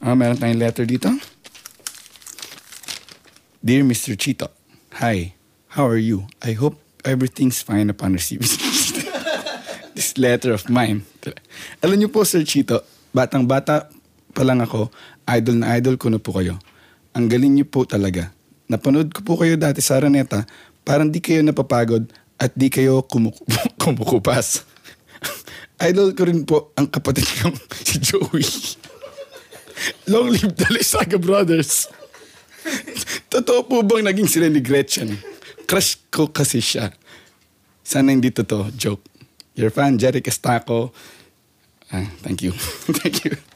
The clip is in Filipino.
Meron tayong letter dito. Dear Mr. Chito, hi, how are you? I hope everything's fine upon receiving this letter of mine. Alam niyo po, Sir Chito, batang-bata pa lang ako, idol na idol ko na po kayo. Ang galing niyo po talaga. Napanood ko po kayo dati sa Araneta, parang di kayo napapagod at di kayo kumukupas. Idol ko rin po ang kapatid kong si Joey. Long live the Lisaga Brothers. Totoo po bang naging sila ni Gretchen? Crush ko kasi siya. Sana hindi totoo. Joke. Your fan, Jeric Estaco. Thank you. Thank you.